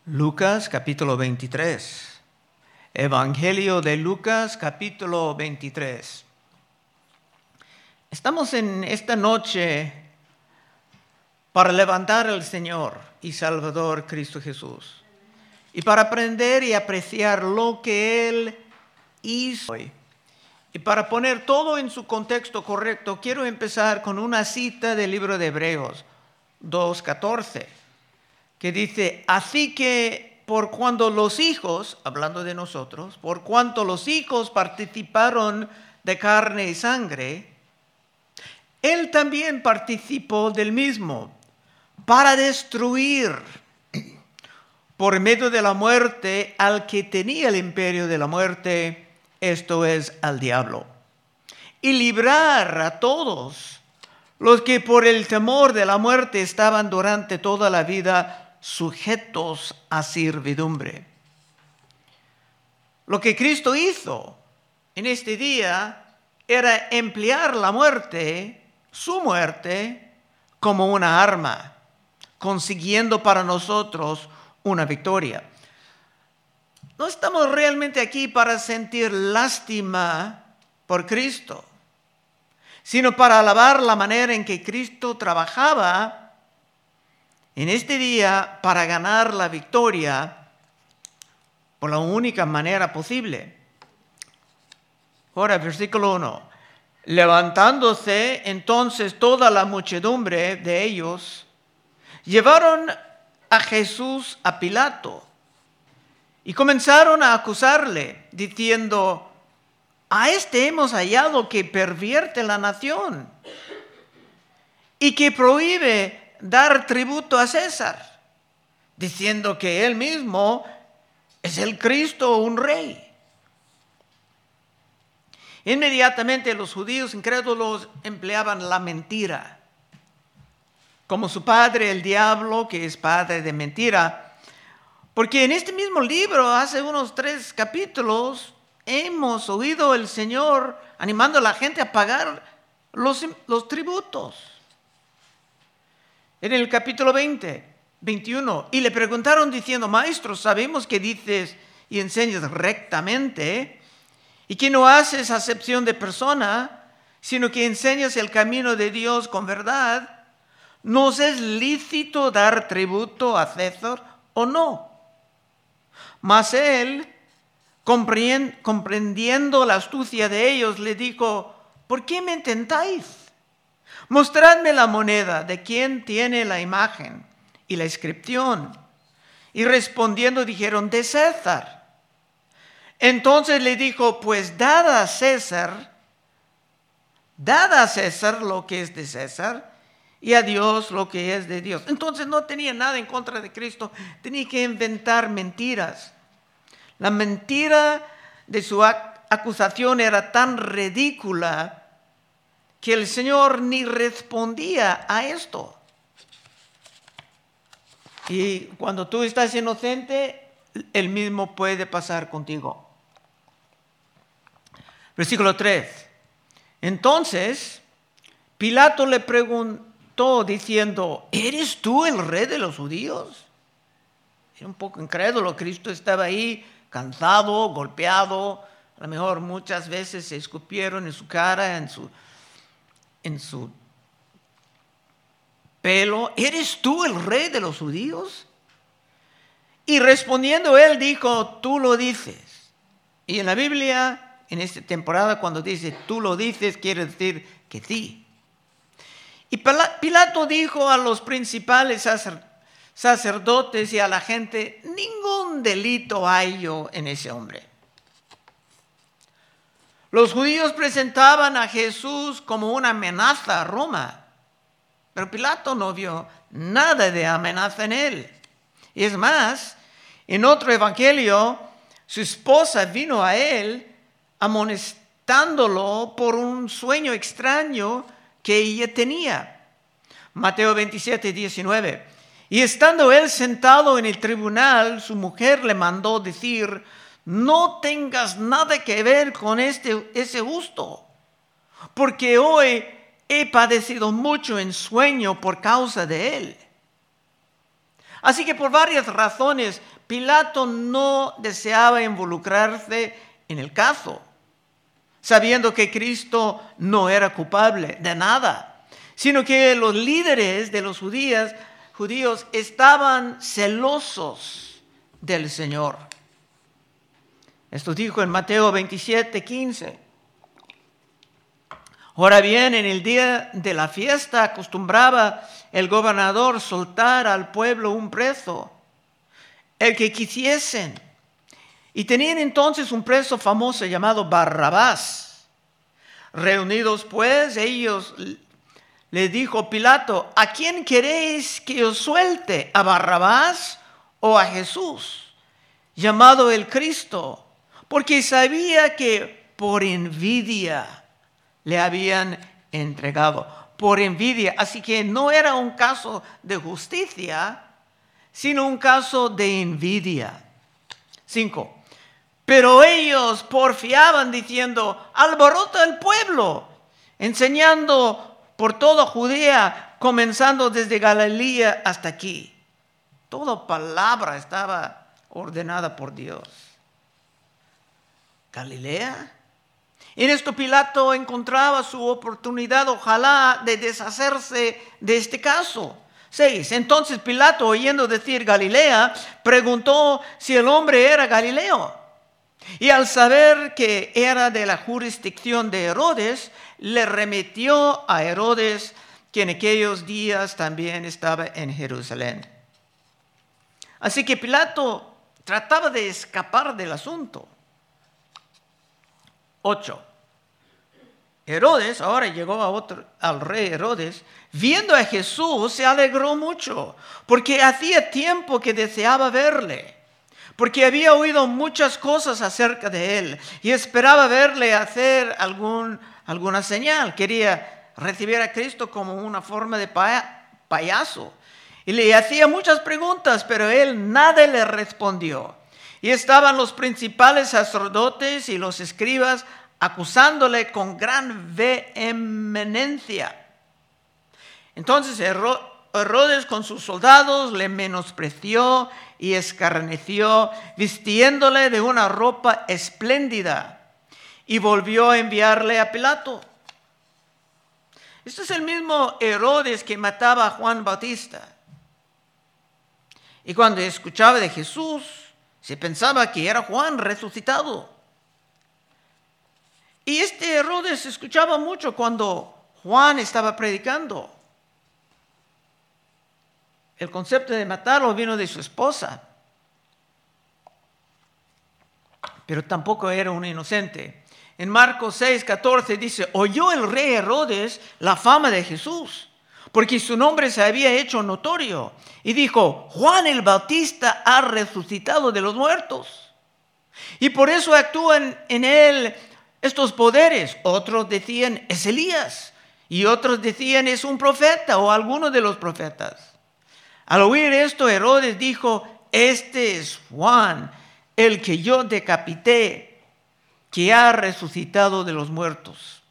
Lucas capítulo 23. Evangelio de Lucas capítulo 23. Estamos en esta noche para levantar al Señor y Salvador Cristo Jesús y para aprender y apreciar lo que Él hizo. Y para poner todo en su contexto correcto, quiero empezar con una cita del libro de Hebreos 2:14. Que dice, así que por cuanto los hijos, hablando de nosotros, por cuanto los hijos participaron de carne y sangre, Él también participó del mismo, para destruir por medio de la muerte al que tenía el imperio de la muerte, esto es, al diablo, y librar a todos los que por el temor de la muerte estaban durante toda la vida sujetos a servidumbre. Lo que Cristo hizo en este día era emplear la muerte, su muerte, como una arma, consiguiendo para nosotros una victoria. No estamos realmente aquí para sentir lástima por Cristo, sino para alabar la manera en que Cristo trabajaba en este día para ganar la victoria por la única manera posible. Ahora, versículo 1. Levantándose entonces toda la muchedumbre de ellos, llevaron a Jesús a Pilato y comenzaron a acusarle, diciendo, a este hemos hallado que pervierte la nación y que prohíbe dar tributo a César, diciendo que él mismo es el Cristo, un rey. Inmediatamente los judíos incrédulos empleaban la mentira, como su padre el diablo, que es padre de mentira, porque en este mismo libro, hace unos 3 capítulos, hemos oído el Señor animando a la gente a pagar los tributos. En el capítulo 21, y le preguntaron diciendo, maestro, sabemos que dices y enseñas rectamente y que no haces acepción de persona, sino que enseñas el camino de Dios con verdad. ¿Nos es lícito dar tributo a César o no? Mas él, comprendiendo la astucia de ellos, le dijo, ¿por qué me tentáis? Mostradme la moneda de quien tiene la imagen y la inscripción. Y respondiendo dijeron, de César. Entonces le dijo, pues dad a César lo que es de César y a Dios lo que es de Dios. Entonces no tenía nada en contra de Cristo, tenía que inventar mentiras. La mentira de su acusación era tan ridícula que el Señor ni respondía a esto. Y cuando tú estás inocente, el mismo puede pasar contigo. Versículo 3. Entonces, Pilato le preguntó diciendo, ¿eres tú el rey de los judíos? Era un poco incrédulo. Cristo estaba ahí cansado, golpeado. A lo mejor muchas veces se escupieron en su cara, en su pelo, ¿eres tú el rey de los judíos? Y respondiendo él dijo, tú lo dices. Y en la Biblia, en esta temporada, cuando dice tú lo dices, quiere decir que sí. Y Pilato dijo a los principales sacerdotes y a la gente, ningún delito hallo en ese hombre. Los judíos presentaban a Jesús como una amenaza a Roma, pero Pilato no vio nada de amenaza en él. Y es más, en otro evangelio, su esposa vino a él amonestándolo por un sueño extraño que ella tenía. Mateo 27:19. Y estando él sentado en el tribunal, su mujer le mandó decir, no tengas nada que ver con ese justo, porque hoy he padecido mucho en sueño por causa de él. Así que por varias razones, Pilato no deseaba involucrarse en el caso, sabiendo que Cristo no era culpable de nada, sino que los líderes de los judíos estaban celosos del Señor. Esto dijo en Mateo 27:15. Ahora bien, en el día de la fiesta acostumbraba el gobernador soltar al pueblo un preso, el que quisiesen. Y tenían entonces un preso famoso llamado Barrabás. Reunidos pues, ellos le dijo Pilato: ¿a quién queréis que os suelte? ¿A Barrabás o a Jesús, llamado el Cristo? Porque sabía que por envidia le habían entregado. Por envidia. Así que no era un caso de justicia, sino un caso de envidia. 5. Pero ellos porfiaban diciendo: alborota el pueblo, enseñando por toda Judea, comenzando desde Galilea hasta aquí. Toda palabra estaba ordenada por Dios. ¿Galilea? En esto Pilato encontraba su oportunidad, ojalá, de deshacerse de este caso. 6. Entonces Pilato, oyendo decir Galilea, preguntó si el hombre era Galileo. Y al saber que era de la jurisdicción de Herodes, le remitió a Herodes, que en aquellos días también estaba en Jerusalén. Así que Pilato trataba de escapar del asunto. 8. Herodes, ahora llegó al rey Herodes, viendo a Jesús, se alegró mucho, porque hacía tiempo que deseaba verle, porque había oído muchas cosas acerca de él y esperaba verle hacer alguna señal. Quería recibir a Cristo como una forma de payaso. Y le hacía muchas preguntas, pero él nada le respondió. Y estaban los principales sacerdotes y los escribas acusándole con gran vehemencia. Entonces Herodes con sus soldados le menospreció y escarneció, vistiéndole de una ropa espléndida, y volvió a enviarle a Pilato. Este es el mismo Herodes que mataba a Juan Bautista. Y cuando escuchaba de Jesús, se pensaba que era Juan resucitado. Y este Herodes escuchaba mucho cuando Juan estaba predicando. El concepto de matarlo vino de su esposa. Pero tampoco era un inocente. En Marcos 6:14 dice: oyó el rey Herodes la fama de Jesús, porque su nombre se había hecho notorio. Y dijo: Juan el Bautista ha resucitado de los muertos, y por eso actúan en él estos poderes. Otros decían: es Elías. Y otros decían: es un profeta o alguno de los profetas. Al oír esto, Herodes dijo: este es Juan, el que yo decapité, que ha resucitado de los muertos.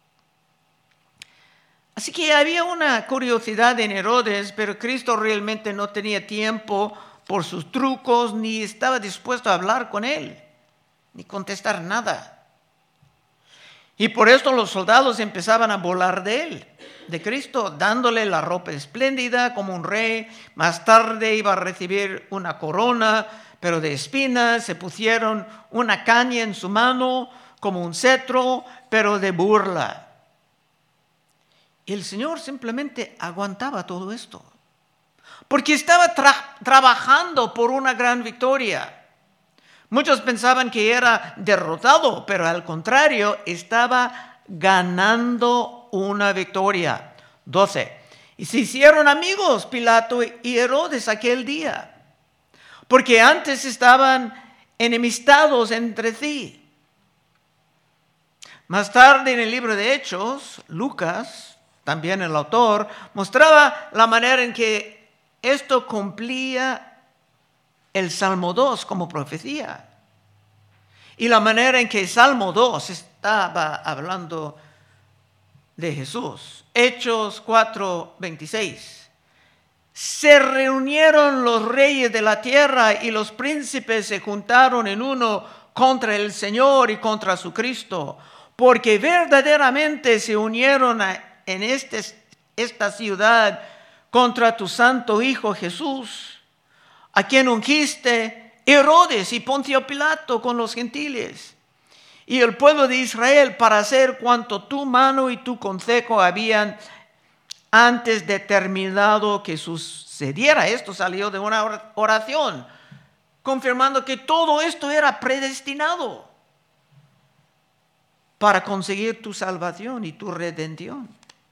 Así que había una curiosidad en Herodes, pero Cristo realmente no tenía tiempo por sus trucos, ni estaba dispuesto a hablar con él, ni contestar nada. Y por esto los soldados empezaban a burlar de él, de Cristo, dándole la ropa espléndida como un rey. Más tarde iba a recibir una corona, pero de espinas. Se pusieron una caña en su mano como un cetro, pero de burla. Y el Señor simplemente aguantaba todo esto, porque estaba trabajando por una gran victoria. Muchos pensaban que era derrotado, pero al contrario, estaba ganando una victoria. 12. Y se hicieron amigos Pilato y Herodes aquel día, porque antes estaban enemistados entre sí. Más tarde en el libro de Hechos, Lucas, también el autor, mostraba la manera en que esto cumplía el Salmo 2 como profecía. Y la manera en que el Salmo 2 estaba hablando de Jesús. Hechos 4:26. se reunieron los reyes de la tierra y los príncipes se juntaron en uno contra el Señor y contra su Cristo, porque verdaderamente se unieron en esta ciudad contra tu santo Hijo Jesús, a quien ungiste Herodes y Poncio Pilato con los gentiles y el pueblo de Israel para hacer cuanto tu mano y tu consejo habían antes determinado que sucediera. Esto salió de una oración, confirmando que todo esto era predestinado para conseguir tu salvación y tu redención.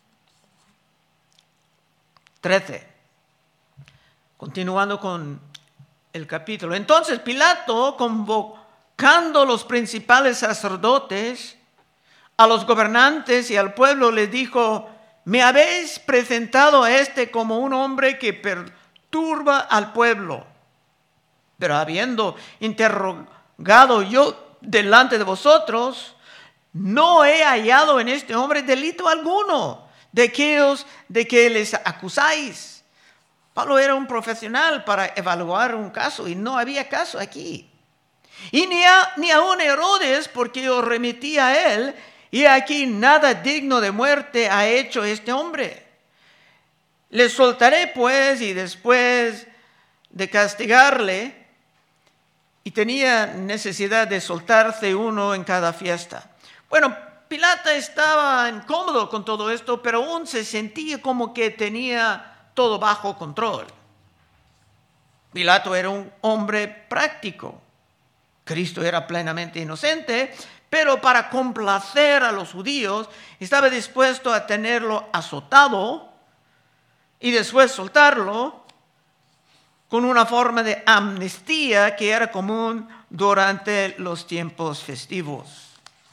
13. Continuando con el capítulo. Entonces Pilato, convocando a los principales sacerdotes, a los gobernantes y al pueblo, les dijo: me habéis presentado a este como un hombre que perturba al pueblo. Pero habiendo interrogado yo delante de vosotros, no he hallado en este hombre delito alguno de aquellos de que les acusáis. Pablo era un profesional para evaluar un caso y no había caso aquí. Y ni aun Herodes, porque yo remití a él, y aquí nada digno de muerte ha hecho este hombre. Le soltaré pues, y después de castigarle, y tenía necesidad de soltarse uno en cada fiesta. Bueno, Pilato estaba incómodo con todo esto, pero aún se sentía como que tenía todo bajo control. Pilato era un hombre práctico. Cristo era plenamente inocente, pero para complacer a los judíos estaba dispuesto a tenerlo azotado y después soltarlo con una forma de amnistía que era común durante los tiempos festivos.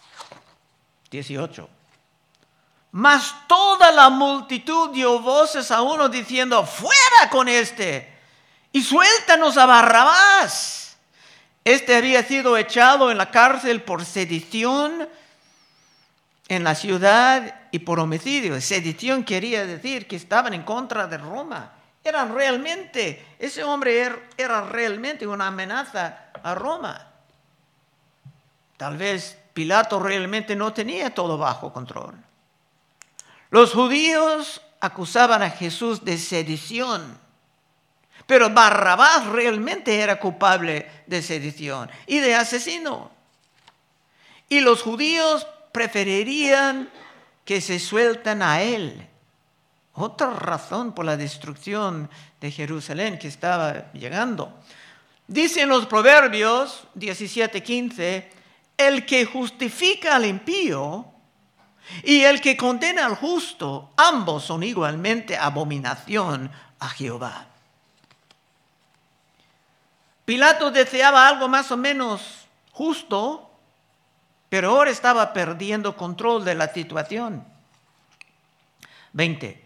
18. Mas toda la multitud dio voces a uno diciendo: fuera con este y suéltanos a Barrabás. Este había sido echado en la cárcel por sedición en la ciudad y por homicidio. Sedición quería decir que estaban en contra de Roma. Ese hombre era realmente una amenaza a Roma. Tal vez Pilato realmente no tenía todo bajo control. Los judíos acusaban a Jesús de sedición, pero Barrabás realmente era culpable de sedición y de asesino. Y los judíos preferirían que se sueltan a él. Otra razón por la destrucción de Jerusalén que estaba llegando. Dicen los Proverbios 17:15, el que justifica al impío y el que condena al justo, ambos son igualmente abominación a Jehová. Pilato deseaba algo más o menos justo, pero ahora estaba perdiendo control de la situación. 20.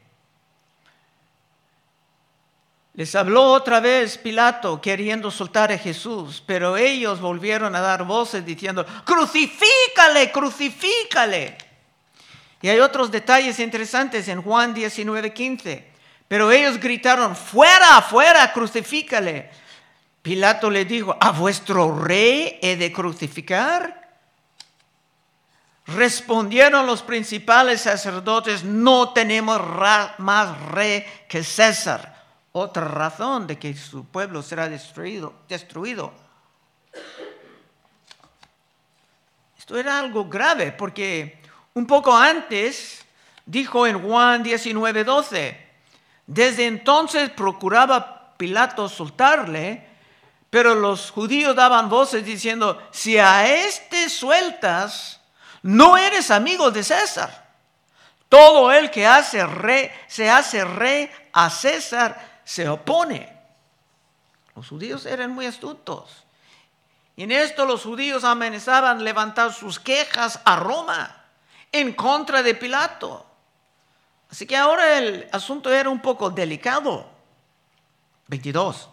Les habló otra vez Pilato queriendo soltar a Jesús, pero ellos volvieron a dar voces diciendo: crucifícale, crucifícale. Y hay otros detalles interesantes en Juan 19:15. Pero ellos gritaron: fuera, fuera, crucifícale. Pilato le dijo: ¿a vuestro rey he de crucificar? Respondieron los principales sacerdotes: no tenemos más rey que César. Otra razón de que su pueblo será destruido. Esto era algo grave porque un poco antes dijo en Juan 19:12, desde entonces procuraba Pilato soltarle, pero los judíos daban voces diciendo: si a este sueltas, no eres amigo de César. Todo el que se hace rey a César se opone. Los judíos eran muy astutos. Y en esto los judíos amenazaban levantar sus quejas a Roma en contra de Pilato. Así que ahora el asunto era un poco delicado. 22.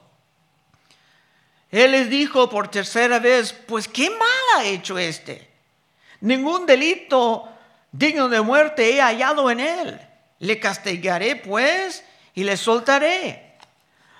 Él les dijo por tercera vez: pues qué mal ha hecho este. Ningún delito digno de muerte he hallado en él. Le castigaré pues y le soltaré.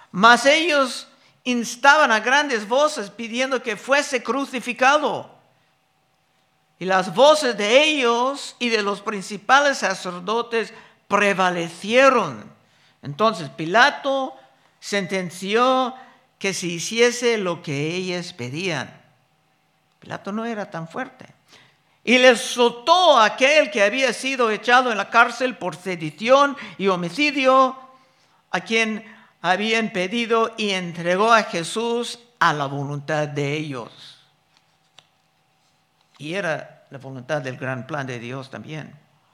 Mas ellos instaban a grandes voces pidiendo que fuese crucificado. Y las voces de ellos y de los principales sacerdotes prevalecieron. Entonces Pilato sentenció que se hiciese lo que ellos pedían. Pilato no era tan fuerte. Y les soltó a aquel que había sido echado en la cárcel por sedición y homicidio, a quien habían pedido, y entregó a Jesús a la voluntad de ellos. Y era la voluntad del gran plan de Dios también.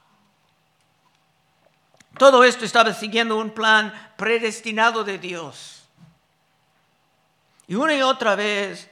Todo esto estaba siguiendo un plan predestinado de Dios. Y una u otra vez,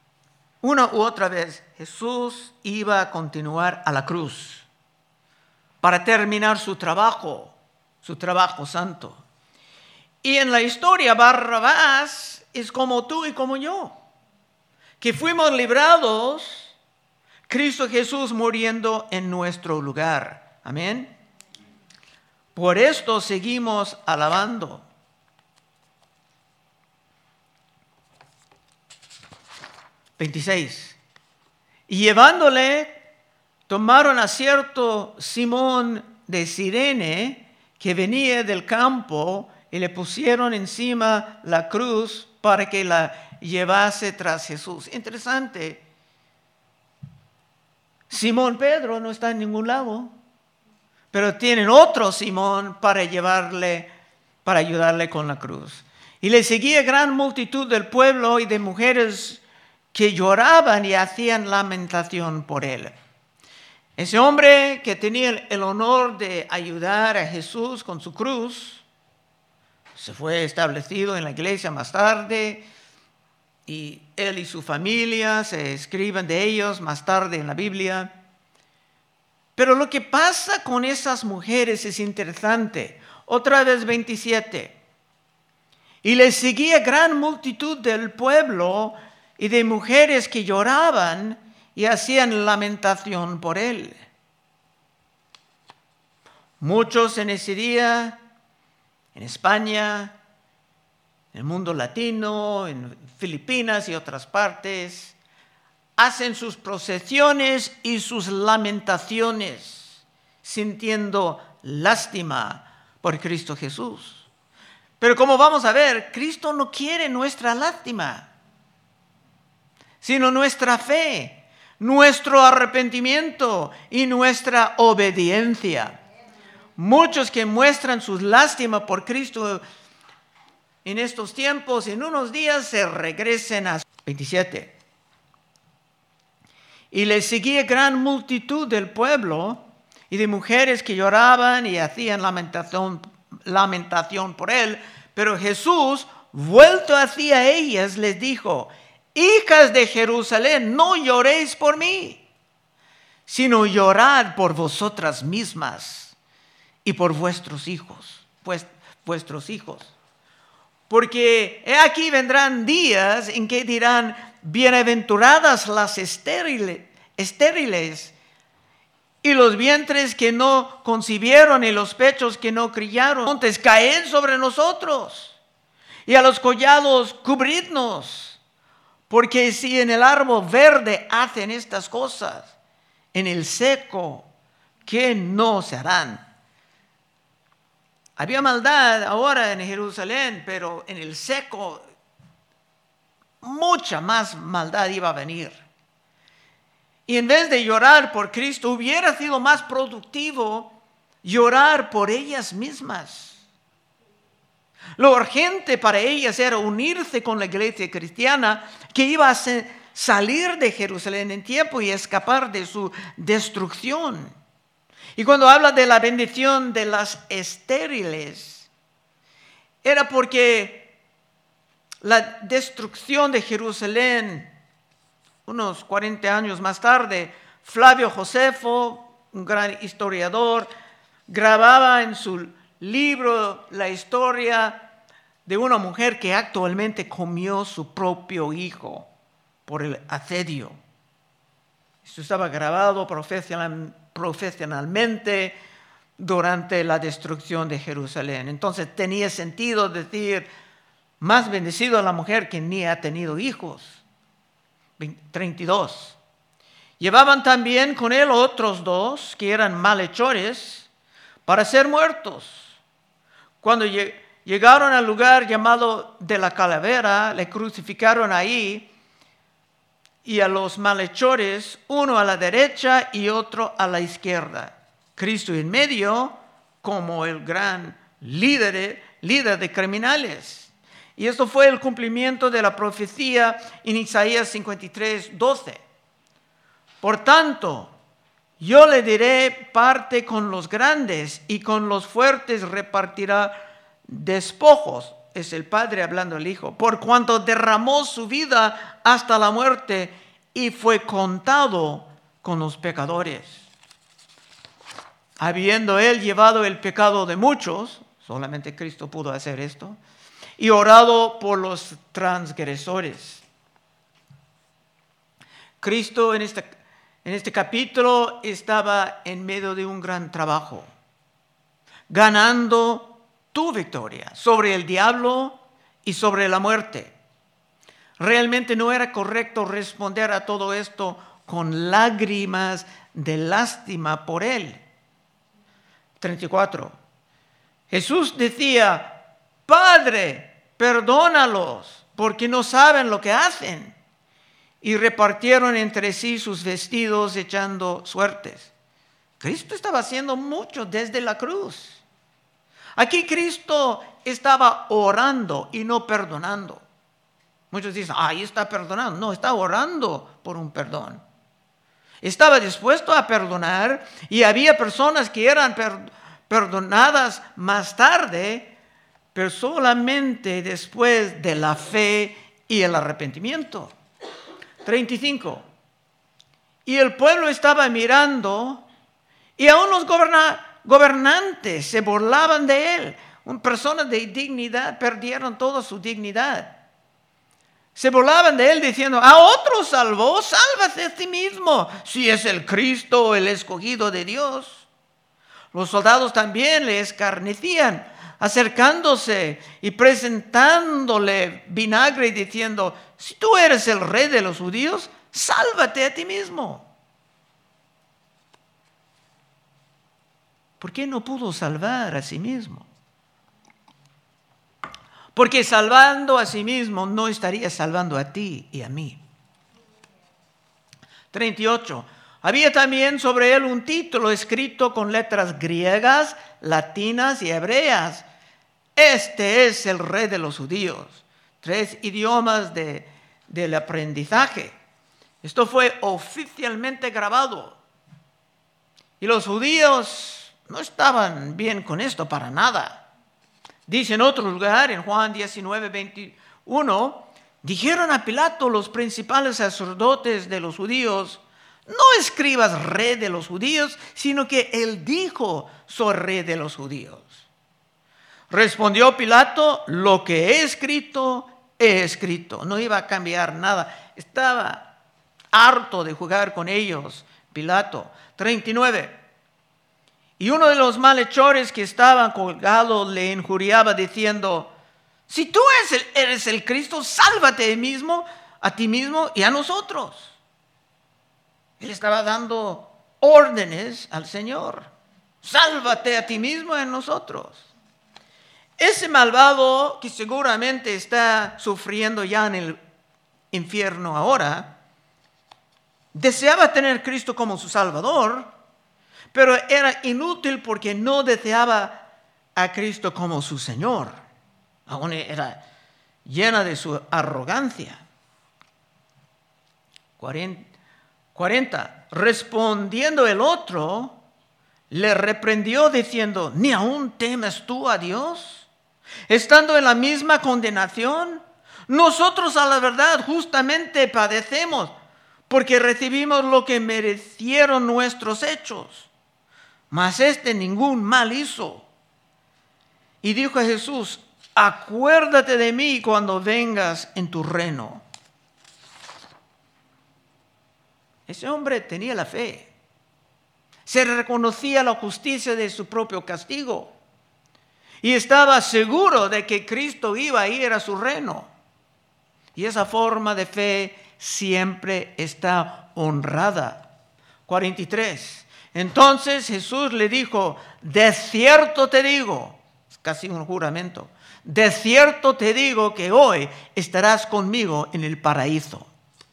Jesús iba a continuar a la cruz para terminar su trabajo santo. Y en la historia, Barrabás es como tú y como yo, que fuimos librados, Cristo Jesús muriendo en nuestro lugar. Amén. Por esto seguimos alabando. (26) Y llevándole, tomaron a cierto Simón de Cirene, que venía del campo, y le pusieron encima la cruz para que la llevase tras Jesús. Interesante. Simón Pedro no está en ningún lado, pero tienen otro Simón para ayudarle con la cruz. Y le seguía gran multitud del pueblo y de mujeres que lloraban y hacían lamentación por él. Ese hombre que tenía el honor de ayudar a Jesús con su cruz, se fue establecido en la iglesia más tarde, y él y su familia se escriben de ellos más tarde en la Biblia. Pero lo que pasa con esas mujeres es interesante. Otra vez 27. Y le seguía gran multitud del pueblo y de mujeres que lloraban y hacían lamentación por él. Muchos en ese día, en España, en el mundo latino, en Filipinas y otras partes, hacen sus procesiones y sus lamentaciones, sintiendo lástima por Cristo Jesús. Pero como vamos a ver, Cristo no quiere nuestra lástima, sino nuestra fe, nuestro arrepentimiento y nuestra obediencia. Muchos que muestran su lástima por Cristo en estos tiempos, en unos días se regresen a 27. Y le seguía gran multitud del pueblo y de mujeres que lloraban y hacían lamentación por él. Pero Jesús, vuelto hacia ellas, les dijo: hijas de Jerusalén, no lloréis por mí, sino llorad por vosotras mismas y por vuestros hijos. Porque he aquí vendrán días en que dirán: bienaventuradas las estériles y los vientres que no concibieron y los pechos que no criaron. Montes, caed sobre nosotros, y a los collados cubridnos. Porque si en el árbol verde hacen estas cosas, en el seco, ¿qué no se harán? Había maldad ahora en Jerusalén, pero en el seco mucha más maldad iba a venir. Y en vez de llorar por Cristo, hubiera sido más productivo llorar por ellas mismas. Lo urgente para ellas era unirse con la iglesia cristiana que iba a salir de Jerusalén en tiempo y escapar de su destrucción. Y cuando habla de la bendición de las estériles, era porque la destrucción de Jerusalén, unos 40 años más tarde, Flavio Josefo, un gran historiador, grababa en su libro la historia de una mujer que actualmente comió su propio hijo por el asedio. Esto estaba grabado profesionalmente durante la destrucción de Jerusalén. Entonces tenía sentido decir: Más bendecido a la mujer que ni ha tenido hijos. 32. Llevaban también con él otros 2 que eran malhechores para ser muertos. Cuando llegaron al lugar llamado de la calavera, le crucificaron ahí, y a los malhechores, uno a la derecha y otro a la izquierda. Cristo en medio como el gran líder de criminales. Y esto fue el cumplimiento de la profecía en Isaías 53:12. Por tanto, yo le diré parte con los grandes y con los fuertes repartirá despojos. Es el Padre hablando al Hijo. Por cuanto derramó su vida hasta la muerte y fue contado con los pecadores. Habiendo él llevado el pecado de muchos, solamente Cristo pudo hacer esto, y orado por los transgresores. Cristo en este capítulo estaba en medio de un gran trabajo, ganando tu victoria sobre el diablo y sobre la muerte. Realmente no era correcto responder a todo esto con lágrimas de lástima por él. 34. Jesús decía: Padre, perdónalos, porque no saben lo que hacen. Y repartieron entre sí sus vestidos echando suertes. Cristo estaba haciendo mucho desde la cruz. Aquí Cristo estaba orando y no perdonando. Muchos dicen, ahí está perdonando. No, está orando por un perdón. Estaba dispuesto a perdonar y había personas que eran perdonadas más tarde, pero solamente después de la fe y el arrepentimiento. 35. Y el pueblo estaba mirando y aún los gobernantes se burlaban de él. Personas de dignidad perdieron toda su dignidad. Se burlaban de él diciendo: a otro salvó, sálvate a ti mismo, si es el Cristo, el escogido de Dios. Los soldados también le escarnecían, acercándose y presentándole vinagre y diciendo: si tú eres el rey de los judíos, sálvate a ti mismo. ¿Por qué no pudo salvar a sí mismo? Porque salvando a sí mismo no estaría salvando a ti y a mí. 38. Había también sobre él un título escrito con letras griegas, latinas y hebreas. Este es el rey de los judíos. 3 idiomas del aprendizaje. Esto fue oficialmente grabado. Y los judíos no estaban bien con esto para nada. Dice en otro lugar, en Juan 19:21, dijeron a Pilato los principales sacerdotes de los judíos: no escribas rey de los judíos, sino que él dijo: soy rey de los judíos. Respondió Pilato: lo que he escrito, he escrito. No iba a cambiar nada. Estaba harto de jugar con ellos, Pilato. 39. Y uno de los malhechores que estaban colgados le injuriaba diciendo: si tú eres el Cristo, sálvate a ti mismo y a nosotros. Él estaba dando órdenes al Señor: sálvate a ti mismo y a nosotros. Ese malvado que seguramente está sufriendo ya en el infierno ahora, deseaba tener a Cristo como su Salvador, pero era inútil porque no deseaba a Cristo como su Señor. Aún era llena de su arrogancia. 40. Respondiendo el otro, le reprendió diciendo: ¿ni aún temes tú a Dios, estando en la misma condenación? Nosotros a la verdad justamente padecemos, porque recibimos lo que merecieron nuestros hechos. Mas ningún mal hizo. Y dijo a Jesús: acuérdate de mí cuando vengas en tu reino. Ese hombre tenía la fe. Se reconocía la justicia de su propio castigo. y estaba seguro de que Cristo iba a ir a su reino. Y esa forma de fe siempre está honrada. 43. Entonces Jesús le dijo: de cierto te digo, es casi un juramento, de cierto te digo que hoy estarás conmigo en el paraíso.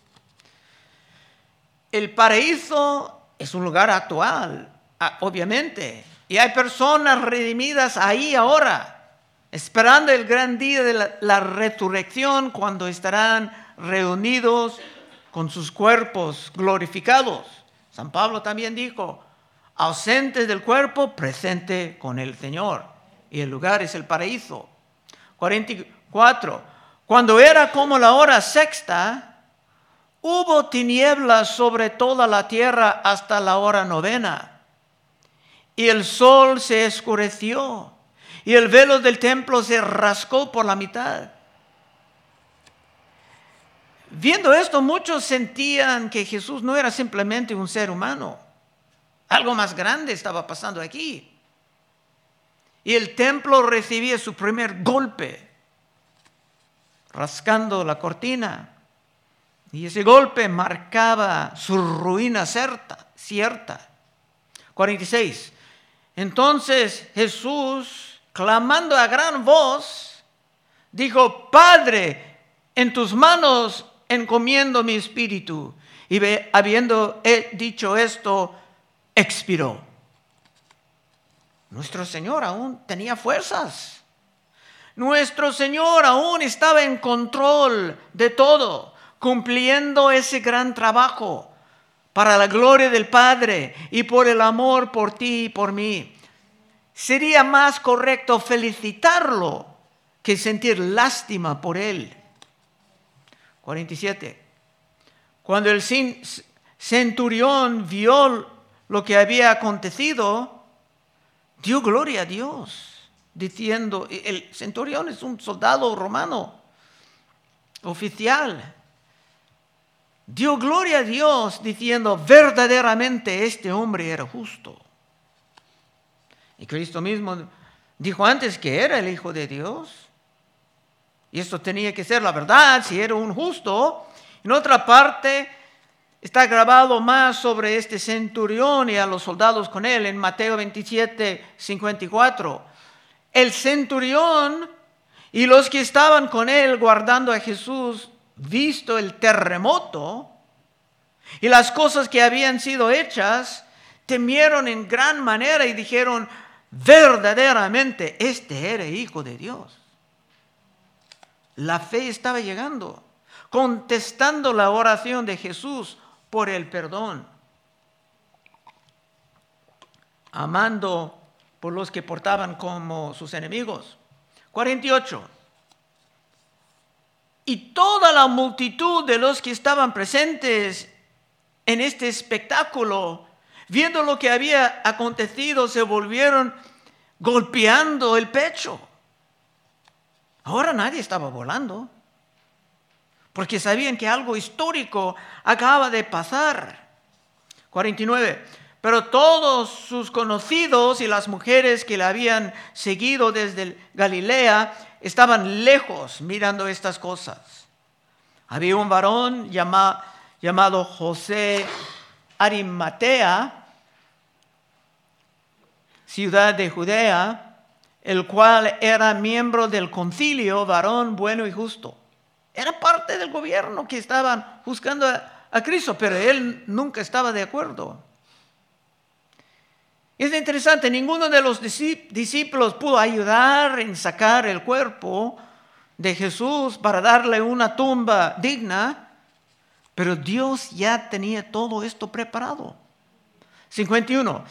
El paraíso es un lugar actual, obviamente, y hay personas redimidas ahí ahora, esperando el gran día de la resurrección, cuando estarán reunidos con sus cuerpos glorificados. San Pablo también dijo: ausentes del cuerpo, presente con el Señor. Y el lugar es el paraíso. 44. Cuando era como la hora sexta, hubo tinieblas sobre toda la tierra hasta la hora novena. Y el sol se oscureció, y el velo del templo se rasgó por la mitad. Viendo esto, muchos sentían que Jesús no era simplemente un ser humano. Algo más grande estaba pasando aquí. Y el templo recibía su primer golpe, rascando la cortina. Y ese golpe marcaba su ruina cierta. 46. Entonces Jesús, clamando a gran voz, dijo: Padre, en tus manos encomiendo mi espíritu. Y habiendo dicho esto, expiró. Nuestro Señor aún tenía fuerzas. Nuestro Señor aún estaba en control de todo, cumpliendo ese gran trabajo para la gloria del Padre y por el amor por ti y por mí. Sería más correcto felicitarlo que sentir lástima por Él. 47. Cuando el centurión vio lo que había acontecido, dio gloria a Dios, diciendo, el centurión es un soldado romano, oficial. Dio gloria a Dios diciendo: verdaderamente este hombre era justo. Y Cristo mismo dijo antes que era el Hijo de Dios. Y esto tenía que ser la verdad si era un justo. En otra parte está grabado más sobre este centurión y a los soldados con él en Mateo 27, 54. El centurión y los que estaban con él guardando a Jesús, visto el terremoto y las cosas que habían sido hechas, temieron en gran manera y dijeron: verdaderamente este era Hijo de Dios. La fe estaba llegando, contestando la oración de Jesús por el perdón, amando por los que portaban como sus enemigos. 48. Y toda la multitud de los que estaban presentes en este espectáculo, viendo lo que había acontecido, se volvieron golpeando el pecho. Ahora nadie estaba volando, porque sabían que algo histórico acaba de pasar. 49. Pero todos sus conocidos y las mujeres que le habían seguido desde Galilea estaban lejos mirando estas cosas. Había un varón llamado José Arimatea, ciudad de Judea, el cual era miembro del concilio, varón bueno y justo. Era parte del gobierno que estaban buscando a Cristo, pero él nunca estaba de acuerdo. Es interesante, ninguno de los discípulos pudo ayudar en sacar el cuerpo de Jesús para darle una tumba digna, pero Dios ya tenía todo esto preparado. 51.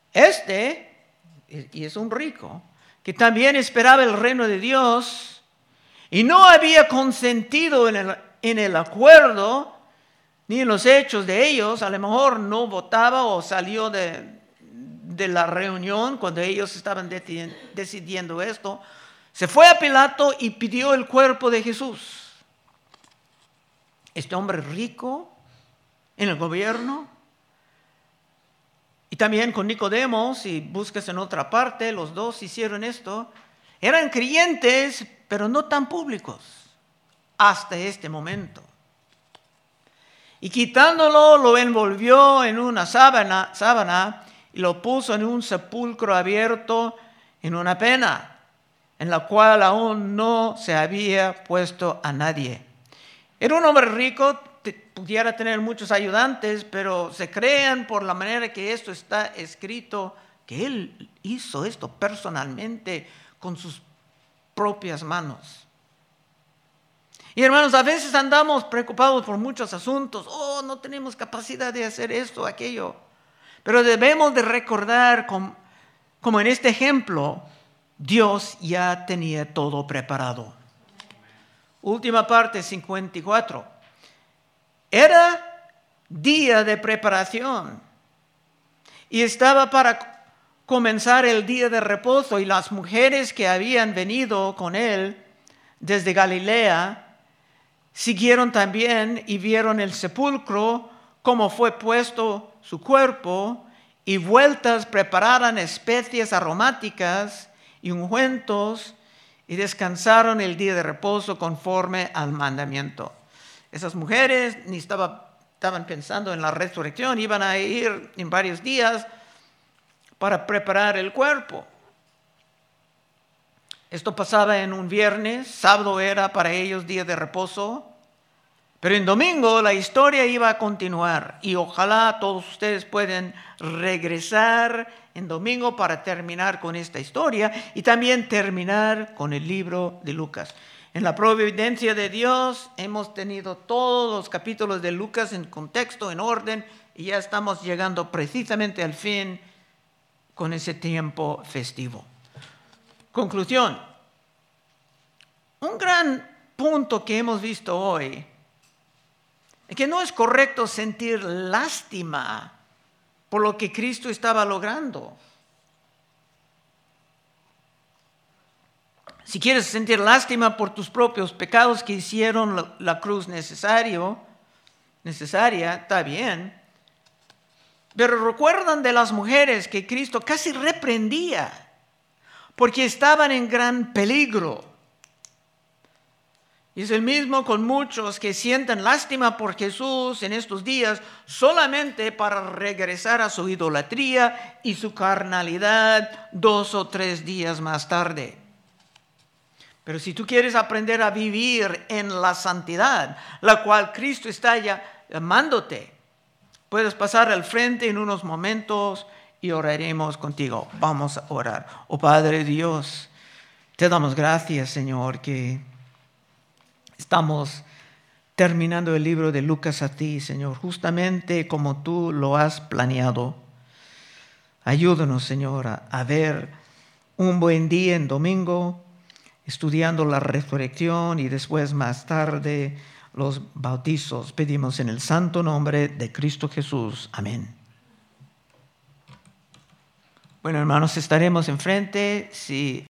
Y es un rico, que también esperaba el reino de Dios y no había consentido en el acuerdo ni en los hechos de ellos. A lo mejor no votaba o salió de la reunión cuando ellos estaban decidiendo esto. Se fue a Pilato y pidió el cuerpo de Jesús. Este hombre rico en el gobierno, y también con Nicodemo, si buscas en otra parte, los dos hicieron esto. eran creyentes, pero no tan públicos hasta este momento. Y quitándolo, lo envolvió en una sábana y lo puso en un sepulcro abierto en una pena, en la cual aún no se había puesto a nadie. Era un hombre rico, pudiera tener muchos ayudantes, pero se creen por la manera que esto está escrito, que él hizo esto personalmente con sus propias manos. Y hermanos, a veces andamos preocupados por muchos asuntos. No tenemos capacidad de hacer esto, aquello. Pero debemos de recordar, como en este ejemplo, Dios ya tenía todo preparado. Última parte, 54. Era día de preparación y estaba para comenzar el día de reposo, y las mujeres que habían venido con él desde Galilea siguieron también y vieron el sepulcro, cómo fue puesto su cuerpo, y vueltas prepararon especies aromáticas y ungüentos, y descansaron el día de reposo conforme al mandamiento. Esas mujeres ni estaban pensando en la resurrección, iban a ir en varios días para preparar el cuerpo. Esto pasaba en un viernes, sábado era para ellos día de reposo, pero en domingo la historia iba a continuar, y ojalá todos ustedes puedan regresar en domingo para terminar con esta historia y también terminar con el libro de Lucas. En la providencia de Dios hemos tenido todos los capítulos de Lucas en contexto, en orden, y ya estamos llegando precisamente al fin con ese tiempo festivo. Conclusión. Un gran punto que hemos visto hoy es que no es correcto sentir lástima por lo que Cristo estaba logrando. Si quieres sentir lástima por tus propios pecados que hicieron la cruz necesaria, está bien. Pero recuerdan de las mujeres que Cristo casi reprendía porque estaban en gran peligro. Y es el mismo con muchos que sienten lástima por Jesús en estos días solamente para regresar a su idolatría y su carnalidad 2 o 3 días más tarde. Pero si tú quieres aprender a vivir en la santidad, la cual Cristo está ya llamándote, puedes pasar al frente en unos momentos y oraremos contigo. Vamos a orar. Oh Padre Dios, te damos gracias, Señor, que estamos terminando el libro de Lucas a ti, Señor, justamente como tú lo has planeado. Ayúdanos, Señor, a ver un buen día en domingo, estudiando la resurrección y después más tarde los bautizos. Pedimos en el santo nombre de Cristo Jesús. Amén. Bueno, hermanos, estaremos enfrente. Si